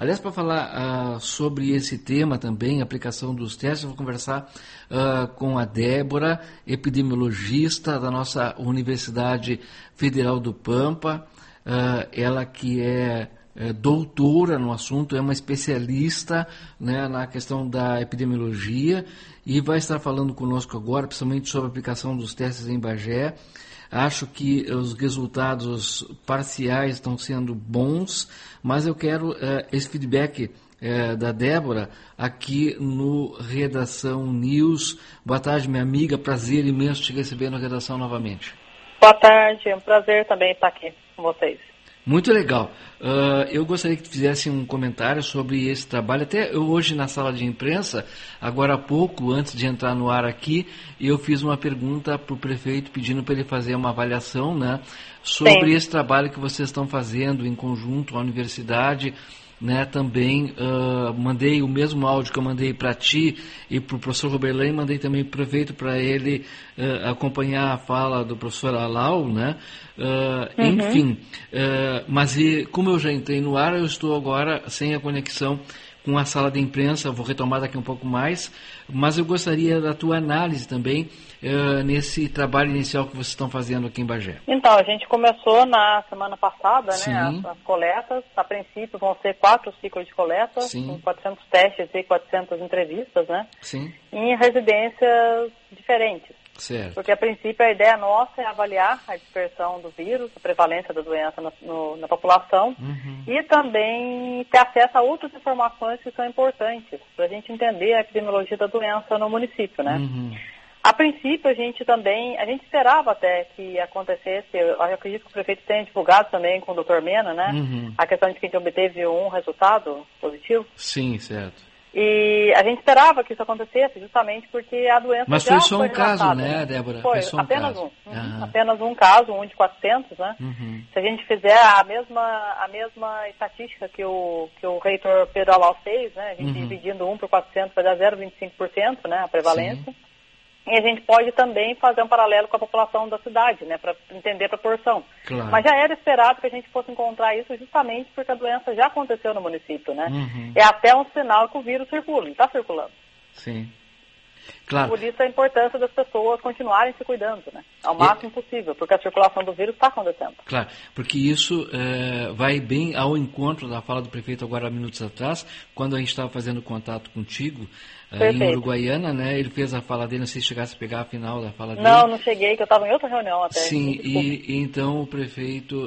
Aliás, para falar sobre esse tema também, aplicação dos testes, eu vou conversar com a Débora, epidemiologista da nossa Universidade Federal do Pampa, ela que é doutora no assunto, é uma especialista, né, na questão da epidemiologia e vai estar falando conosco agora, principalmente sobre a aplicação dos testes em Bagé. Acho que os resultados parciais estão sendo bons, mas eu quero esse feedback da Débora aqui no Redação News. Boa tarde, minha amiga. Prazer imenso te receber no Redação novamente. Boa tarde, é um prazer também estar aqui com vocês. Muito legal. Eu gostaria que tu fizesse um comentário sobre esse trabalho. Até eu, hoje na sala de imprensa, agora há pouco, antes de entrar no ar aqui, eu fiz uma pergunta para o prefeito pedindo para ele fazer uma avaliação, né, sobre Sim. esse trabalho que vocês estão fazendo em conjunto à universidade. Né, também mandei o mesmo áudio que eu mandei para ti e para o professor Roberlin, mandei também para o prefeito para ele acompanhar a fala do professor Alau, né? Enfim, mas como eu já entrei no ar, eu estou agora sem a conexão com a sala de imprensa, vou retomar daqui um pouco mais, mas eu gostaria da tua análise também nesse trabalho inicial que vocês estão fazendo aqui em Bagé. Então, a gente começou na semana passada, né, as coletas. A princípio vão ser 4 ciclos de coleta, com 400 testes e 400 entrevistas, né? Sim. Em residências diferentes. Certo. Porque a princípio a ideia nossa é avaliar a dispersão do vírus, a prevalência da doença na população e também ter acesso a outras informações que são importantes para a gente entender a epidemiologia da doença no município, né? A princípio a gente esperava até que acontecesse, eu acredito que o prefeito tenha divulgado também com o Dr. Mena, né? A questão de que a gente obteve um resultado positivo. Sim, certo. E a gente esperava que isso acontecesse justamente porque a doença Mas já foi só um caso, né, Débora? Foi só apenas um. Apenas um caso, um de 400, né? Se a gente fizer a mesma estatística que o reitor Pedro Alau fez, né? A gente dividindo 1 por 400 vai dar 0,25%, né? A prevalência. Sim. E a gente pode também fazer um paralelo com a população da cidade, né, para entender a proporção. Claro. Mas já era esperado que a gente fosse encontrar isso justamente porque a doença já aconteceu no município, né? É até um sinal que o vírus circula, ele está circulando. Sim. Claro. Por isso a importância das pessoas continuarem se cuidando, né? Ao máximo possível, porque a circulação do vírus está acontecendo. Claro, porque isso vai bem ao encontro da fala do prefeito agora há minutos atrás, quando a gente estava fazendo contato contigo, em Uruguaiana, né? Ele fez a fala dele, não sei se chegasse a pegar a final da fala dele. Não cheguei, que eu estava em outra reunião até. Sim, e então o prefeito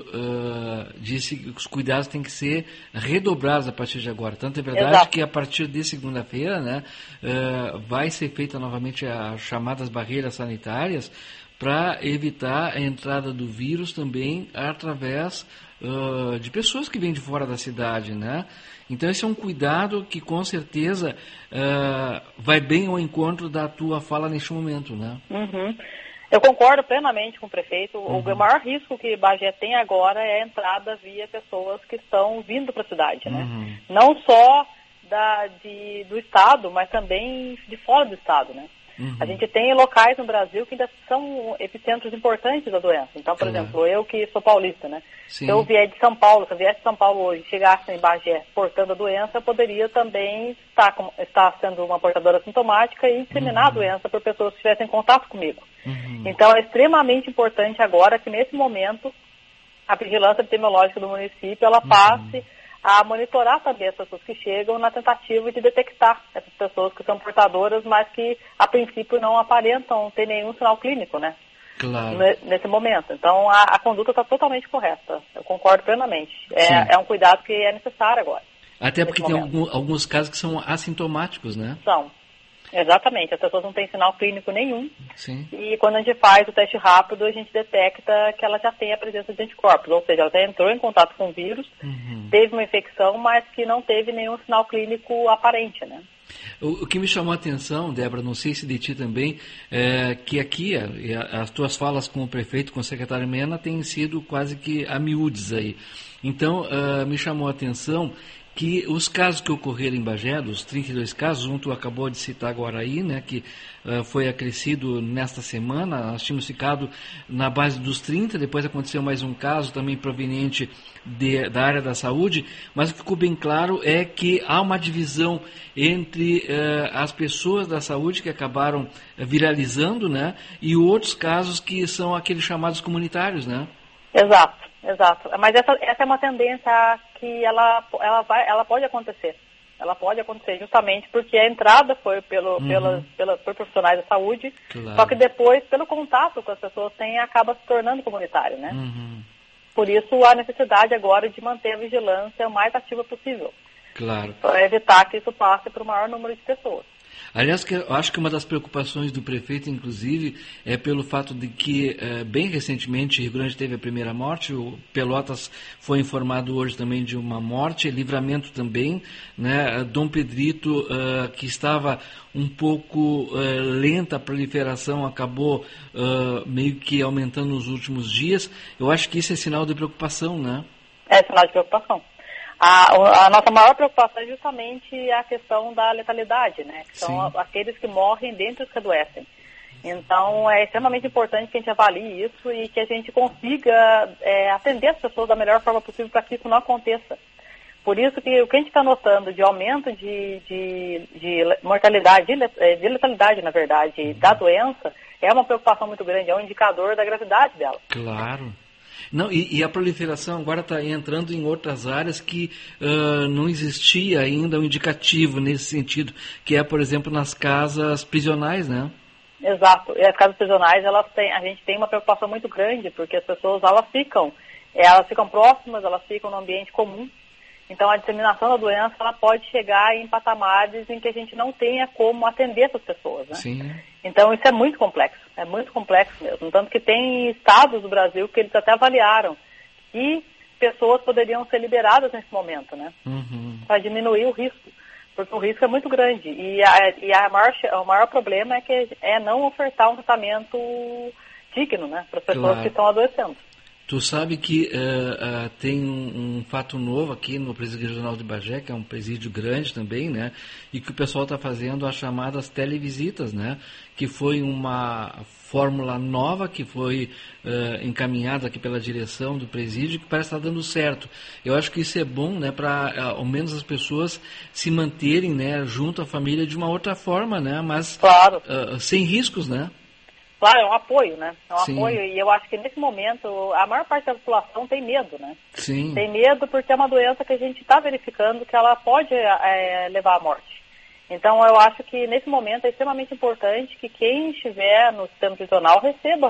disse que os cuidados têm que ser redobrados a partir de agora. Tanto é verdade que a partir de segunda-feira, né, vai ser feita novamente as chamadas barreiras sanitárias para evitar a entrada do vírus também através de pessoas que vêm de fora da cidade, né? Então esse é um cuidado que com certeza vai bem ao encontro da tua fala neste momento, né? Eu concordo plenamente com o prefeito. O maior risco que Bagé tem agora é a entrada via pessoas que estão vindo para a cidade, né? Não só do estado, mas também de fora do estado, né? A gente tem locais no Brasil que ainda são epicentros importantes da doença. Então, por exemplo, eu que sou paulista, né? Se eu vier de São Paulo, se eu viesse de São Paulo hoje e chegasse em Bagé portando a doença, eu poderia também estar sendo uma portadora sintomática e disseminar a doença por pessoas que estivessem em contato comigo. Então, é extremamente importante agora que, nesse momento, a vigilância epidemiológica do município, ela passe a monitorar também as pessoas que chegam na tentativa de detectar essas pessoas que são portadoras, mas que a princípio não aparentam ter nenhum sinal clínico, né? Claro. Nesse momento. Então a conduta está totalmente correta. Eu concordo plenamente. É um cuidado que é necessário agora. Até porque tem alguns casos que são assintomáticos, né? São. Exatamente, as pessoas não têm sinal clínico nenhum. Sim. E quando a gente faz o teste rápido, a gente detecta que ela já tem a presença de anticorpos, ou seja, ela já entrou em contato com o vírus, teve uma infecção, mas que não teve nenhum sinal clínico aparente, né? O que me chamou a atenção, Débora, não sei se de ti também, é que aqui as tuas falas com o prefeito, com o secretário Mena, têm sido quase que a miúdes aí. Então, me chamou a atenção que os casos que ocorreram em Bagé, dos 32 casos, tu acabou de citar agora aí, né, que foi acrescido nesta semana, nós tínhamos ficado na base dos 30, depois aconteceu mais um caso também proveniente da área da saúde, mas o que ficou bem claro é que há uma divisão entre as pessoas da saúde que acabaram viralizando, né, e outros casos que são aqueles chamados comunitários, né? Exato. Mas essa é uma tendência que ela pode acontecer. Ela pode acontecer justamente porque a entrada foi por profissionais da saúde, claro. Só que depois, pelo contato que as pessoas têm, acaba se tornando comunitário, né? Por isso, a necessidade agora de manter a vigilância o mais ativa possível. Claro. Para evitar que isso passe para o maior número de pessoas. Aliás, eu acho que uma das preocupações do prefeito, inclusive, é pelo fato de que, bem recentemente, Rio Grande teve a primeira morte, o Pelotas foi informado hoje também de uma morte, Livramento também, né? Dom Pedrito, que estava um pouco lenta a proliferação, acabou meio que aumentando nos últimos dias. Eu acho que isso é sinal de preocupação, né? É sinal de preocupação. A nossa maior preocupação é justamente a questão da letalidade, né? Que são aqueles que morrem dentre os que adoecem. Então, é extremamente importante que a gente avalie isso e que a gente consiga atender as pessoas da melhor forma possível para que isso não aconteça. Por isso que o que a gente está notando de aumento de mortalidade, de letalidade, na verdade, da doença, é uma preocupação muito grande, é um indicador da gravidade dela. Claro. Não, e a proliferação agora está entrando em outras áreas que não existia ainda um indicativo nesse sentido, que é, por exemplo, nas casas prisionais, né? Exato. E as casas prisionais, a gente tem uma preocupação muito grande, porque as pessoas, elas ficam próximas, elas ficam no ambiente comum. Então, a disseminação da doença, ela pode chegar em patamares em que a gente não tenha como atender essas pessoas, né? Sim. Então, isso é muito complexo mesmo. Tanto que tem estados do Brasil que eles até avaliaram que pessoas poderiam ser liberadas nesse momento, né? Para diminuir o risco, porque o risco é muito grande. O maior problema é não ofertar um tratamento digno, né, para as pessoas que estão adoecendo. Tu sabe que tem um fato novo aqui no Presídio Regional de Bagé, que é um presídio grande também, né? E que o pessoal está fazendo as chamadas televisitas, né? Que foi uma fórmula nova que foi encaminhada aqui pela direção do presídio, que parece estar dando certo. Eu acho que isso é bom, né? Para ao menos as pessoas se manterem, né, junto à família de uma outra forma, né? Mas sem riscos, né? Claro, é um apoio, né? É um apoio, e eu acho que nesse momento a maior parte da população tem medo, né? Sim. Tem medo porque é uma doença que a gente está verificando que ela pode levar à morte. Então, eu acho que nesse momento é extremamente importante que quem estiver no sistema prisional receba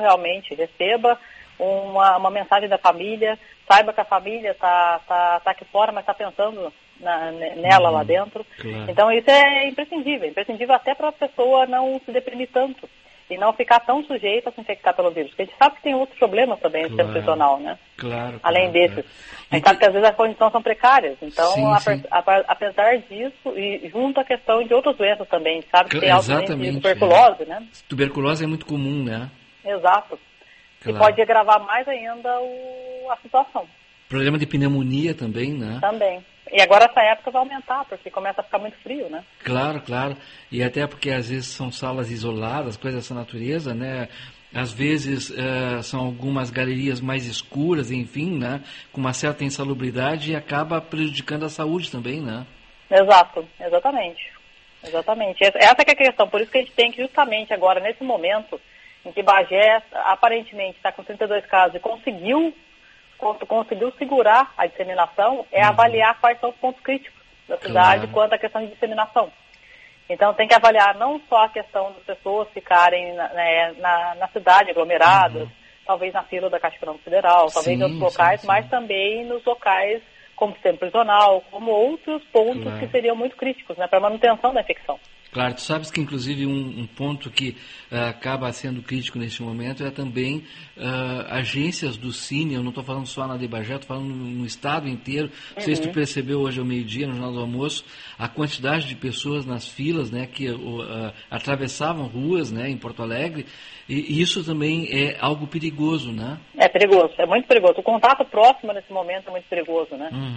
uma mensagem da família, saiba que a família está aqui fora, mas está pensando nela lá dentro. Claro. Então, isso é imprescindível até para a pessoa não se deprimir tanto e não ficar tão sujeita a se infectar pelo vírus. Porque a gente sabe que tem outros problemas também no sistema prisional, né? Claro. Além desses. A gente sabe que às vezes as condições são precárias. Então, apesar disso, e junto à questão de outras doenças também, a gente sabe que tem alta de tuberculose, né? Tuberculose é muito comum, né? Exato. Claro. E pode agravar mais ainda a situação. Problema de pneumonia também, né? Também. E agora essa época vai aumentar, porque começa a ficar muito frio, né? Claro. E até porque às vezes são salas isoladas, coisas dessa natureza, né? Às vezes são algumas galerias mais escuras, enfim, né? Com uma certa insalubridade e acaba prejudicando a saúde também, né? Exatamente. Essa que é a questão, por isso que a gente tem que justamente agora, nesse momento, em que Bagé aparentemente está com 32 casos e conseguiu segurar a disseminação, avaliar quais são os pontos críticos da cidade quanto à questão de disseminação. Então tem que avaliar não só a questão das pessoas ficarem na cidade, aglomeradas, talvez na fila da Caixa Econômica Federal, talvez em outros locais, mas também nos locais como sistema prisional, como outros pontos que seriam muito críticos, né, para a manutenção da infecção. Claro, tu sabes que inclusive um ponto que acaba sendo crítico neste momento é também agências do Cine. Eu não estou falando só na de Bagé, estou falando no estado inteiro. Não sei se tu percebeu hoje ao meio-dia, no Jornal do Almoço, a quantidade de pessoas nas filas, né, que atravessavam ruas, né, em Porto Alegre, e isso também é algo perigoso, né? É perigoso, é muito perigoso. O contato próximo nesse momento é muito perigoso, né?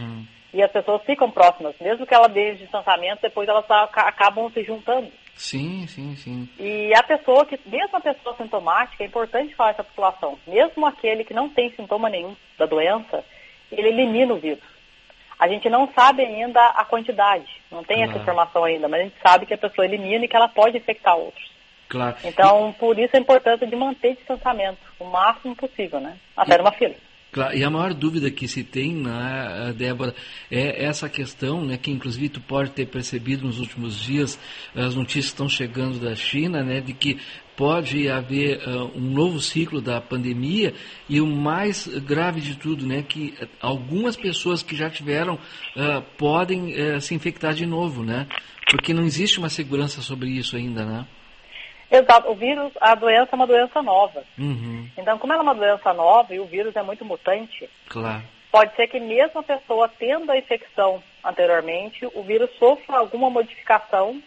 E as pessoas ficam próximas, mesmo que ela dê distanciamento, depois elas acabam se juntando. Sim, sim, sim. E mesmo a pessoa sintomática, é importante falar essa população, mesmo aquele que não tem sintoma nenhum da doença, ele elimina o vírus. A gente não sabe ainda a quantidade, não tem essa informação ainda, mas a gente sabe que a pessoa elimina e que ela pode infectar outros. Claro. Então, por isso a importância de manter distanciamento o máximo possível, né? Até numa fila. Claro, e a maior dúvida que se tem, né, Débora, é essa questão, né, que inclusive tu pode ter percebido nos últimos dias, as notícias estão chegando da China, né, de que pode haver um novo ciclo da pandemia, e o mais grave de tudo, né, que algumas pessoas que já tiveram podem se infectar de novo, né, porque não existe uma segurança sobre isso ainda, né? Exato, o vírus, a doença é uma doença nova. Uhum. Então, como ela é uma doença nova e o vírus é muito mutante, claro, pode ser que mesmo a pessoa tendo a infecção anteriormente, o vírus sofra alguma modificação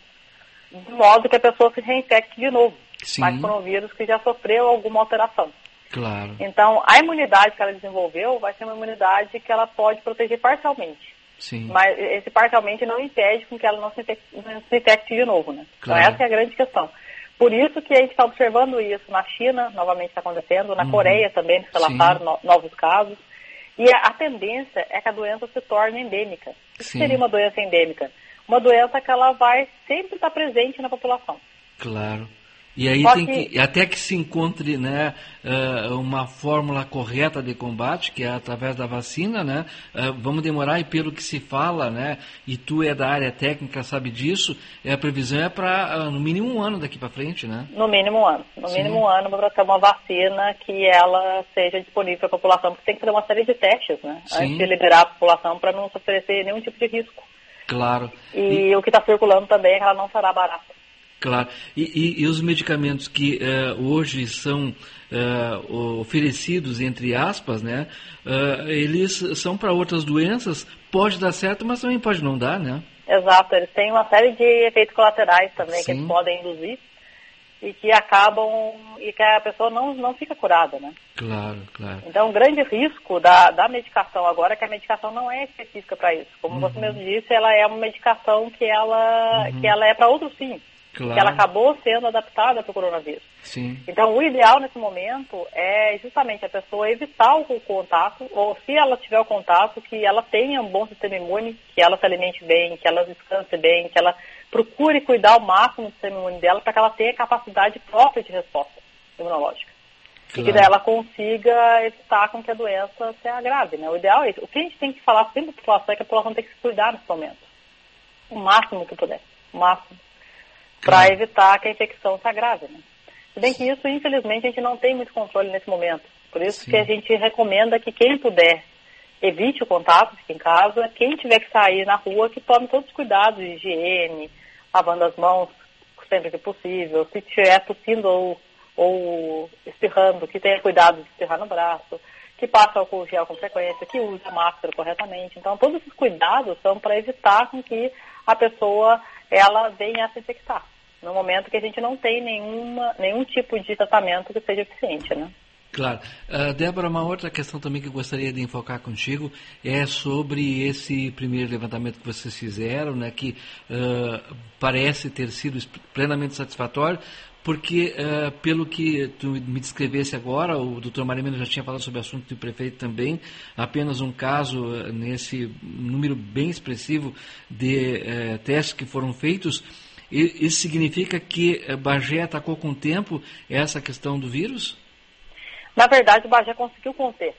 de modo que a pessoa se reinfecte de novo. Sim. Mas por um vírus que já sofreu alguma alteração. Claro. Então, a imunidade que ela desenvolveu vai ser uma imunidade que ela pode proteger parcialmente. Sim. Mas esse parcialmente não impede com que ela não se infecte de novo, né? Claro. Então, essa é a grande questão. Por isso que a gente está observando isso na China, novamente está acontecendo, na Coreia também, se relataram novos casos. E a tendência é que a doença se torne endêmica. O que seria uma doença endêmica? Uma doença que ela vai sempre estar presente na população. Claro. E aí até que se encontre, né, uma fórmula correta de combate, que é através da vacina, né, vamos demorar, e pelo que se fala, né, e tu é da área técnica, sabe disso, a previsão é para no mínimo um ano daqui para frente, né? No mínimo um ano. No mínimo um ano para ter uma vacina que ela seja disponível para a população, porque tem que ter uma série de testes, né, antes de liberar a população para não se oferecer nenhum tipo de risco. Claro. E o que está circulando também é que ela não será barata. Claro. E os medicamentos que hoje são oferecidos, entre aspas, né, eles são para outras doenças, pode dar certo, mas também pode não dar, né? Exato, eles têm uma série de efeitos colaterais também que eles podem induzir e que acabam, e que a pessoa não fica curada, né? Claro, claro. Então, o grande risco da medicação agora é que a medicação não é específica para isso. Como você mesmo disse, ela é uma medicação que ela é para outros fins. Claro. Que ela acabou sendo adaptada para o coronavírus. Sim. Então, o ideal nesse momento é justamente a pessoa evitar o contato, ou se ela tiver o contato, que ela tenha um bom sistema imune, que ela se alimente bem, que ela descanse bem, que ela procure cuidar ao máximo do sistema imune dela para que ela tenha capacidade própria de resposta imunológica. Claro. E que daí ela consiga evitar com que a doença se agrave, né? O ideal é isso. O que a gente tem que falar sempre para a população é que a população tem que se cuidar nesse momento. O máximo que puder. O máximo. Para evitar que a infecção se agrave, né? Se bem que isso, infelizmente, a gente não tem muito controle nesse momento. Por isso que a gente recomenda que quem puder evite o contato, fique em casa. Quem tiver que sair na rua, que tome todos os cuidados de higiene, lavando as mãos sempre que possível. Se estiver tossindo ou espirrando, que tenha cuidado de espirrar no braço, que passe álcool gel com frequência, que use a máscara corretamente. Então, todos esses cuidados são para evitar com que a pessoa ela venha a se infectar, no momento que a gente não tem nenhum tipo de tratamento que seja eficiente, né? Claro. Débora, uma outra questão também que eu gostaria de enfocar contigo é sobre esse primeiro levantamento que vocês fizeram, né, que parece ter sido plenamente satisfatório, porque, pelo que tu me descrevesse agora, o doutor Marimeno já tinha falado sobre o assunto, e o prefeito também, apenas um caso nesse número bem expressivo de testes que foram feitos. Isso significa que Bagé atacou com o tempo essa questão do vírus? Na verdade, o Bagé conseguiu conter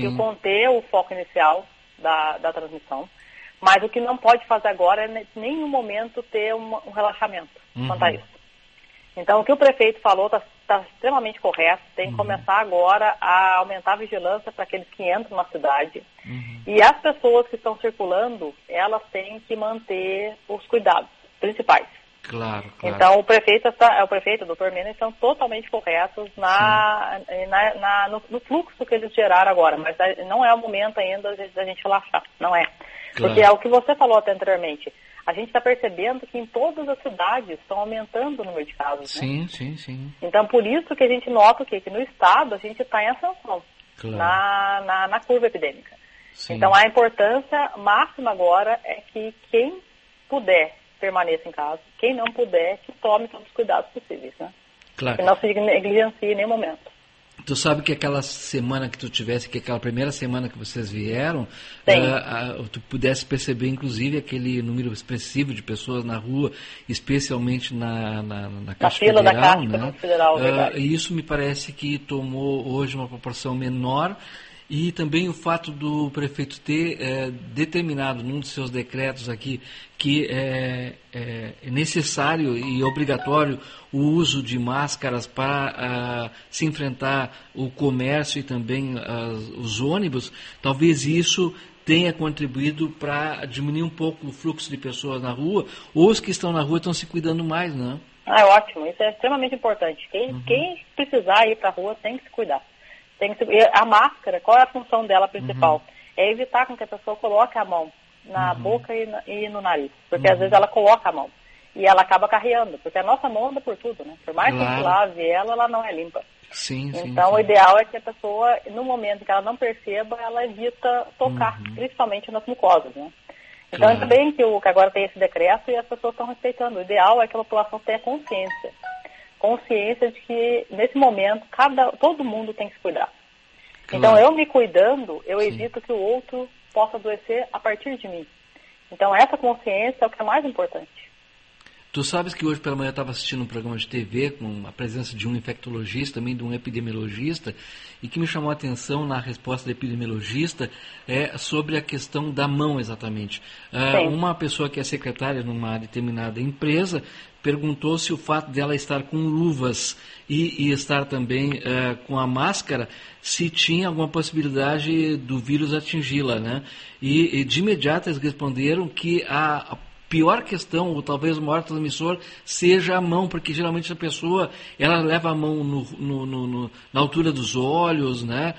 o foco inicial da transmissão, mas o que não pode fazer agora é, em nenhum momento, ter um relaxamento quanto a isso. Então, o que o prefeito falou está extremamente correto. Tem que começar agora a aumentar a vigilância para aqueles que entram na cidade. E as pessoas que estão circulando, elas têm que manter os cuidados principais. Claro. Então, o prefeito, o doutor Mena, estão totalmente corretos no fluxo que eles geraram agora. Mas não é o momento ainda da gente relaxar. Não é. Claro. Porque é o que você falou até anteriormente. A gente está percebendo que em todas as cidades estão aumentando o número de casos. Sim, né? sim. Então, por isso que a gente nota que no estado a gente está em ascensão, claro, na curva epidêmica. Sim. Então, a importância máxima agora é que quem puder permaneça em casa, quem não puder, que tome todos os cuidados possíveis, né? Claro. Que não se negligencie em nenhum momento. Tu sabe que aquela semana que tu tivesse, que aquela primeira semana que vocês vieram, tu pudesse perceber, inclusive, aquele número expressivo de pessoas na rua, especialmente na Caixa fila Federal, da Caixa, né? Federal, verdade. E isso me parece que tomou hoje uma proporção menor. E também o fato do prefeito ter determinado num dos seus decretos aqui que é necessário e obrigatório o uso de máscaras para se enfrentar o comércio e também os ônibus, talvez isso tenha contribuído para diminuir um pouco o fluxo de pessoas na rua, ou os que estão na rua estão se cuidando mais, né? Ah, é ótimo, isso é extremamente importante. Quem precisar ir para a rua tem que se cuidar. A máscara, qual é a função dela principal? É evitar com que a pessoa coloque a mão na boca e no nariz. Porque às vezes ela coloca a mão e ela acaba carreando, porque a nossa mão anda por tudo, né? Por mais que a gente lave ela não é limpa. Sim, então o ideal é que a pessoa, no momento que ela não perceba, ela evita tocar, principalmente nas mucosas, né? Então ainda bem que agora tem esse decreto e as pessoas estão respeitando. O ideal é que a população tenha consciência de que, nesse momento, todo mundo tem que se cuidar. Então, eu me cuidando, eu evito que o outro possa adoecer a partir de mim. Então, essa consciência é o que é mais importante. Tu sabes que hoje pela manhã eu estava assistindo um programa de TV com a presença de um infectologista, também de um epidemiologista, e que me chamou a atenção na resposta do epidemiologista sobre a questão da mão exatamente. Uma pessoa que é secretária numa determinada empresa perguntou se o fato dela estar com luvas e estar também com a máscara, se tinha alguma possibilidade do vírus atingi-la, né? E de imediato eles responderam que a pior questão, ou talvez o maior transmissor, seja a mão, porque geralmente a pessoa ela leva a mão na altura dos olhos, né?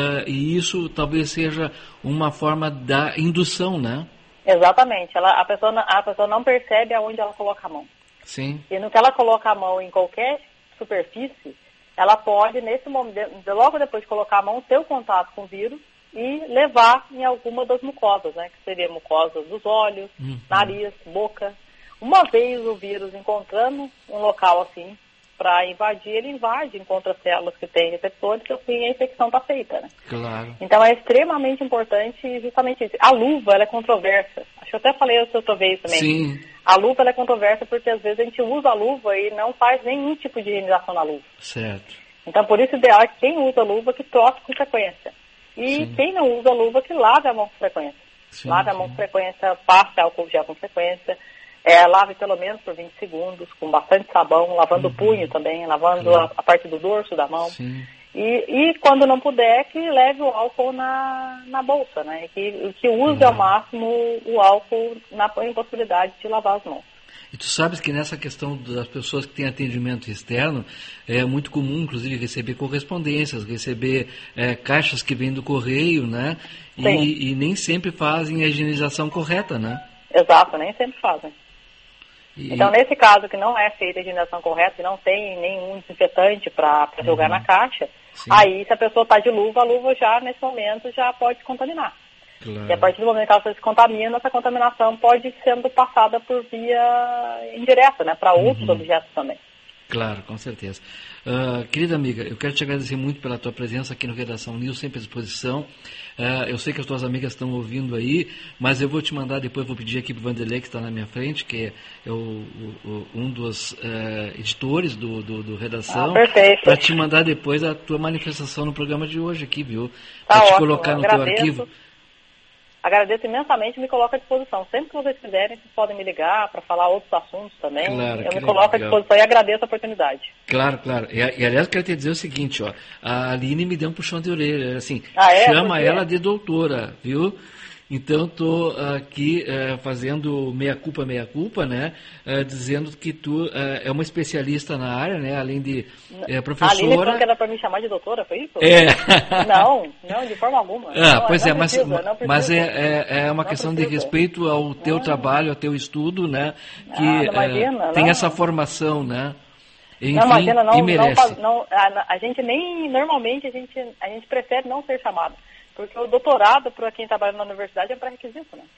E isso talvez seja uma forma da indução, né? Exatamente. A pessoa não percebe aonde ela coloca a mão. Sim. E no que ela coloca a mão em qualquer superfície, ela pode, nesse momento, logo depois de colocar a mão, ter o contato com o vírus e levar em alguma das mucosas, né? Que seria mucosas dos olhos, nariz, boca. Uma vez o vírus encontrando um local assim para invadir, ele invade, encontra células que têm receptores e assim a infecção está feita, né? Claro. Então é extremamente importante justamente isso. A luva, ela é controversa. Acho que eu até falei isso outra vez também. Sim. A luva ela é controversa porque às vezes a gente usa a luva e não faz nenhum tipo de higienização na luva. Certo. Então por isso o ideal é que quem usa a luva que troque com frequência. E quem não usa a luva que lave a mão com frequência. Lave a mão com frequência, passe álcool gel com frequência. Lave pelo menos por 20 segundos, com bastante sabão, lavando o punho também, lavando a parte do dorso da mão. Sim. E quando não puder, que leve o álcool na bolsa, né? Que use ao máximo o álcool na impossibilidade de lavar as mãos. E tu sabes que nessa questão das pessoas que têm atendimento externo, é muito comum, inclusive, receber correspondências, receber caixas que vêm do correio, né? E nem sempre fazem a higienização correta, né? Exato, nem sempre fazem. Então, nesse caso que não é feita a higienização correta e não tem nenhum desinfetante para jogar na caixa, aí se a pessoa está de luva, a luva já, nesse momento, já pode se contaminar. Claro. E a partir do momento que ela se contamina, essa contaminação pode ir sendo passada por via indireta, né, para outros objetos também. Claro, com certeza. Querida amiga, eu quero te agradecer muito pela tua presença aqui no Redação News, sempre à disposição. Eu sei que as tuas amigas estão ouvindo aí, mas eu vou te mandar depois, vou pedir aqui para o Vanderlei, que está na minha frente, que é um dos editores do Redação, para te mandar depois a tua manifestação no programa de hoje aqui, viu? Para te colocar no teu arquivo. Agradeço imensamente e me coloco à disposição. Sempre que vocês quiserem, vocês podem me ligar para falar outros assuntos também. Claro, eu me coloco à disposição e agradeço a oportunidade. Claro, claro. E aliás, quero te dizer o seguinte, ó, a Aline me deu um puxão de orelha, assim, chama ela de doutora, viu? Então, estou aqui fazendo meia-culpa, né? Dizendo que tu é uma especialista na área, né? Além de professora... A Aline falou que era para me chamar de doutora, foi isso? Não, de forma alguma. Mas é uma questão de respeito ao teu trabalho, ao teu estudo, né? Que tem essa formação, né? Enfim, não, imagina, e merece. A gente nem, normalmente, a gente prefere não ser chamado. Porque o doutorado, para quem trabalha na universidade, é um pré-requisito, né?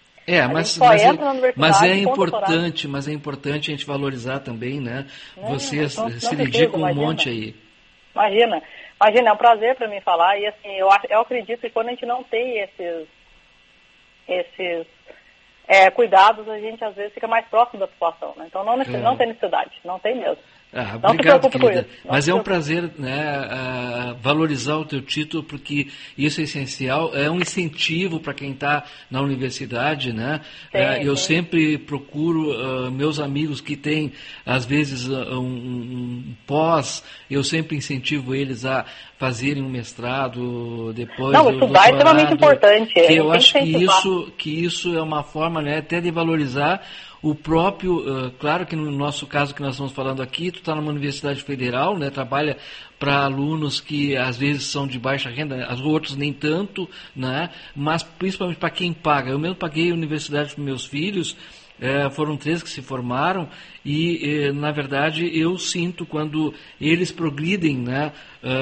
Mas é importante a gente valorizar também, né? Você se dedica um monte aí. Imagina, é um prazer para mim falar, e assim, eu acredito que quando a gente não tem esses cuidados, a gente às vezes fica mais próximo da população, né? Então não tem necessidade, não tem mesmo. Obrigado, querida. Mas é um prazer, né, valorizar o teu título, porque isso é essencial, é um incentivo para quem está na universidade, né? Eu sempre procuro meus amigos que têm, às vezes, um pós, eu sempre incentivo eles a fazerem um mestrado, depois não, estudar é extremamente importante. Eu acho que isso é uma forma, né, até de valorizar o próprio, claro que no nosso caso que nós estamos falando aqui, tu está numa universidade federal, né, trabalha para alunos que às vezes são de baixa renda, os outros nem tanto, né, mas principalmente para quem paga. Eu mesmo paguei a universidade para meus filhos, foram 3 que se formaram e, na verdade, eu sinto quando eles progridem, né,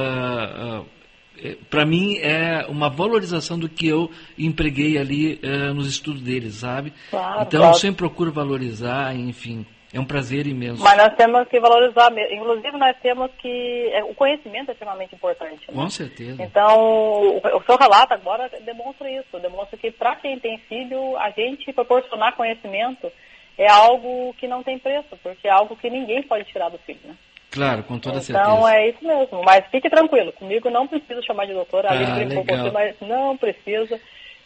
para mim é uma valorização do que eu empreguei ali nos estudos deles, sabe? Claro, então eu sempre procuro valorizar, enfim, é um prazer imenso. Mas nós temos que valorizar, inclusive nós temos que, o conhecimento é extremamente importante, né? Com certeza. Então, o seu relato agora demonstra isso, demonstra que para quem tem filho, a gente proporcionar conhecimento é algo que não tem preço, porque é algo que ninguém pode tirar do filho, né? Claro, com toda certeza. Então é isso mesmo, mas fique tranquilo, comigo não precisa chamar de doutora, a gente brincou com você, mas não precisa.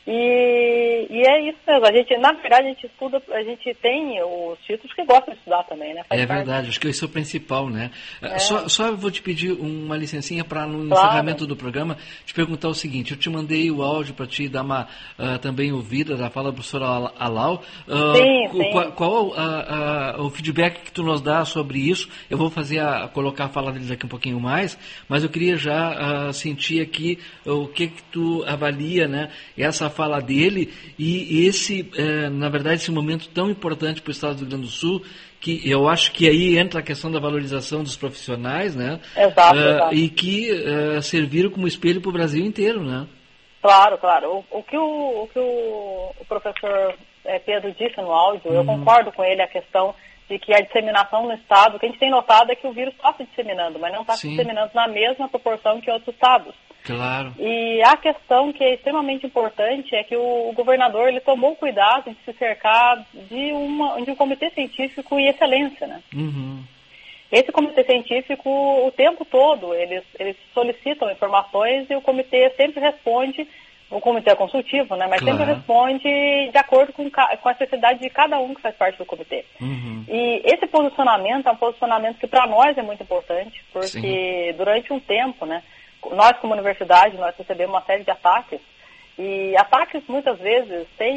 E é isso mesmo, na verdade a gente estuda, a gente tem os títulos que gostam de estudar também, né? É verdade, acho que esse é o principal, né? Só vou te pedir uma licencinha para no encerramento do programa te perguntar o seguinte, eu te mandei o áudio para te dar uma também ouvida da fala da professora Alau. Sim. Qual o feedback que tu nos dá sobre isso? Eu vou colocar a fala deles aqui um pouquinho mais, mas eu queria já sentir aqui o que tu avalia, né? Essa fala dele e na verdade, esse momento tão importante para o Estado do Rio Grande do Sul, que eu acho que aí entra a questão da valorização dos profissionais, né? Exato. E que serviram como espelho para o Brasil inteiro, né? Claro. O que o professor Pedro disse no áudio, eu concordo com ele, a questão de que a disseminação no Estado, o que a gente tem notado é que o vírus está se disseminando, mas não está se disseminando na mesma proporção que outros estados. Claro. E a questão que é extremamente importante é que o governador ele tomou cuidado de se cercar de um comitê científico e excelência, né? Uhum. Esse comitê científico, o tempo todo, eles solicitam informações e o comitê sempre responde, o comitê é consultivo, né? Mas sempre responde de acordo com a necessidade de cada um que faz parte do comitê. Uhum. E esse posicionamento é um posicionamento que para nós é muito importante, porque durante um tempo, né? Nós, como universidade, nós recebemos uma série de ataques, e ataques muitas vezes sem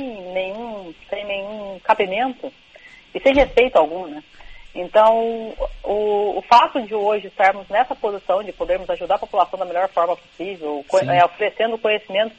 nenhum cabimento e sem respeito algum, né? Então, o fato de hoje estarmos nessa posição de podermos ajudar a população da melhor forma possível, oferecendo o conhecimento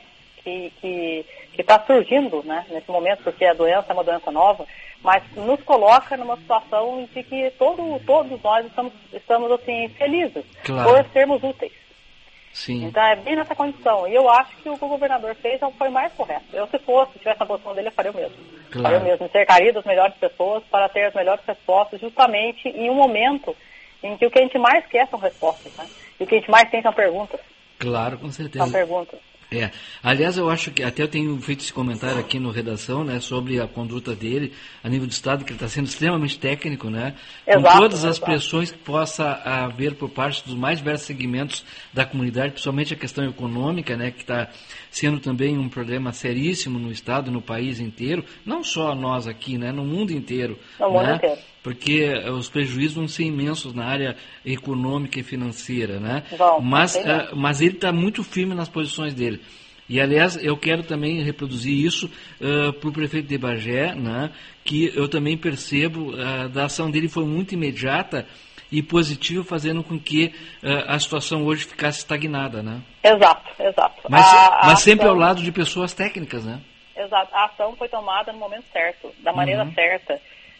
que está surgindo, né, nesse momento, porque a doença é uma doença nova, mas nos coloca numa situação de que todos nós estamos assim, felizes por sermos úteis. Sim. Então é bem nessa condição. E eu acho que o que o governador fez foi mais correto. Se tivesse na posição dele, eu faria o mesmo. Faria o mesmo. Me cercaria das melhores pessoas para ter as melhores respostas, justamente em um momento em que o que a gente mais quer são respostas, né? E o que a gente mais tem são perguntas. Claro, com certeza. São perguntas. Aliás, eu acho que até eu tenho feito esse comentário aqui no Redação, né, sobre a conduta dele a nível do Estado, que ele está sendo extremamente técnico, né, com todas as pressões que possa haver por parte dos mais diversos segmentos da comunidade, principalmente a questão econômica, né, que está sendo também um problema seríssimo no Estado e no país inteiro, não só nós aqui, né, no mundo inteiro. No mundo inteiro. Porque os prejuízos vão ser imensos na área econômica e financeira, né? Mas ele está muito firme nas posições dele. E, aliás, eu quero também reproduzir isso para o prefeito de Bagé, né? Que eu também percebo da ação dele foi muito imediata e positiva, fazendo com que a situação hoje ficasse estagnada, né? Exato. Mas sempre ao lado de pessoas técnicas, né? Exato. A ação foi tomada no momento certo, da maneira certa.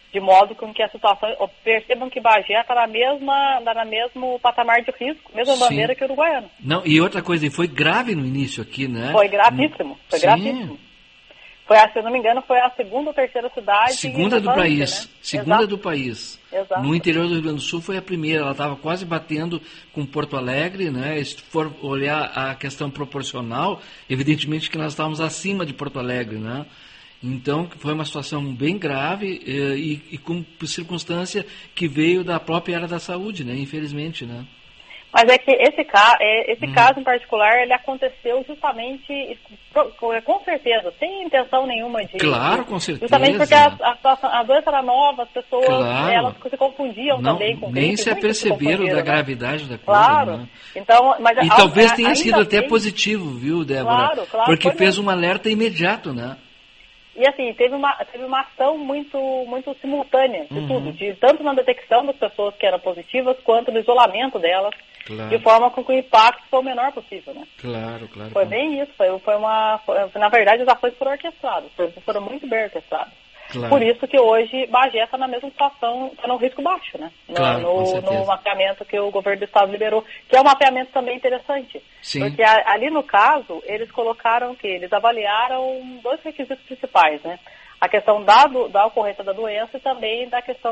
de modo com que a situação, percebam que Bagé está no mesmo patamar de risco, mesma bandeira que o Uruguaiana. Não, e outra coisa, e foi grave no início aqui, né? Foi gravíssimo, gravíssimo. Foi, se eu não me engano, foi a segunda ou terceira cidade. Segunda do país. Né? Segunda do país. Exato. No interior do Rio Grande do Sul foi a primeira. Ela estava quase batendo com Porto Alegre, né? Se for olhar a questão proporcional, evidentemente que nós estávamos acima de Porto Alegre, né? Então, foi uma situação bem grave e com circunstância que veio da própria área da saúde, né? Infelizmente, né? Mas é que esse caso em particular, ele aconteceu justamente, com certeza, sem intenção nenhuma de... Claro, com certeza. Justamente porque a doença era nova, as pessoas, elas se confundiam também com nem se aperceberam da gravidade da coisa. Claro. Né? Então, mas e talvez tenha sido até positivo, viu, Débora? Claro, porque fez um alerta imediato, né? E assim, teve uma ação muito simultânea de tudo, tanto na detecção das pessoas que eram positivas, quanto no isolamento delas, de forma com que o impacto foi o menor possível, né? Claro. Foi bem isso, na verdade as ações foram orquestradas, foram muito bem orquestradas. Claro. Por isso que hoje Bagé está na mesma situação, está no risco baixo, né? No mapeamento que o governo do estado liberou, que é um mapeamento também interessante. Sim. Porque ali no caso, eles colocaram eles avaliaram 2 requisitos principais, né? A questão da ocorrência da doença e também da questão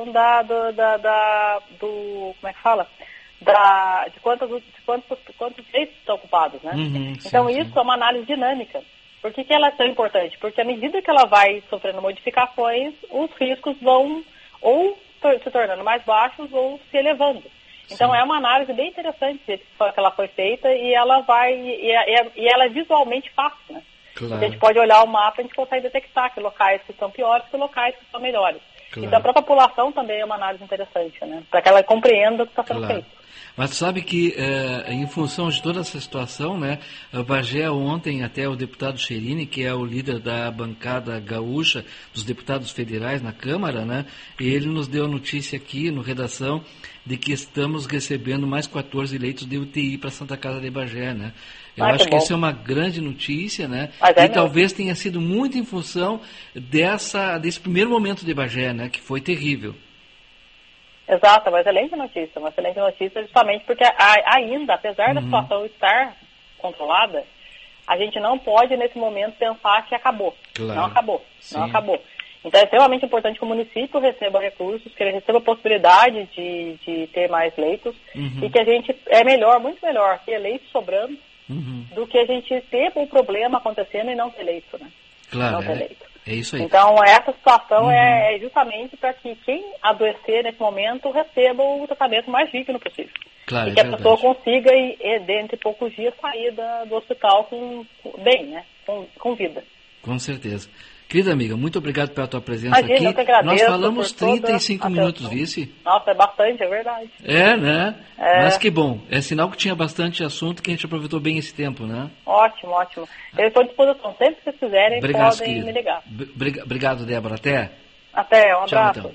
como é que fala? De quantos leitos estão ocupados, né? Então isso é uma análise dinâmica. Por que ela é tão importante? Porque à medida que ela vai sofrendo modificações, os riscos vão ou se tornando mais baixos ou se elevando. Então é uma análise bem interessante que ela foi feita e ela ela é visualmente fácil, né? Claro. A gente pode olhar o mapa e a gente consegue detectar que locais que são piores que locais que são melhores. Claro. Então, para a população também é uma análise interessante, né? Para que ela compreenda o que está sendo feito. Mas sabe que, em função de toda essa situação, né, a Bagé ontem, até o deputado Cherini, que é o líder da bancada gaúcha dos deputados federais na Câmara, né, ele nos deu a notícia aqui no Redação de que estamos recebendo mais 14 leitos de UTI para Santa Casa de Bagé, né? Eu acho que isso é uma grande notícia, né? E talvez tenha sido muito em função desse primeiro momento de Bagé, né? Que foi terrível. Exato, uma excelente notícia justamente porque ainda, apesar da situação estar controlada, a gente não pode nesse momento pensar que acabou. Claro. Não acabou. Então é extremamente importante que o município receba recursos, que ele receba a possibilidade de ter mais leitos e que a gente, muito melhor ter leitos sobrando do que a gente ter um problema acontecendo e não ter leito, né? Claro, não ter leito. É isso aí. Então, essa situação é justamente para que quem adoecer nesse momento receba o tratamento mais digno possível. Claro, e que a pessoa consiga, dentro de poucos dias, sair do hospital bem, né? Com vida. Com certeza. Querida amiga, muito obrigado pela tua presença aqui. Eu que agradeço. Nós falamos 35 minutos, vice? Nossa, é bastante, é verdade. É, né? Mas que bom. É sinal que tinha bastante assunto que a gente aproveitou bem esse tempo, né? Ótimo. Eu estou à disposição. Sempre que vocês quiserem, podem me ligar. Obrigado, Débora. Até. Um abraço. Tchau, então.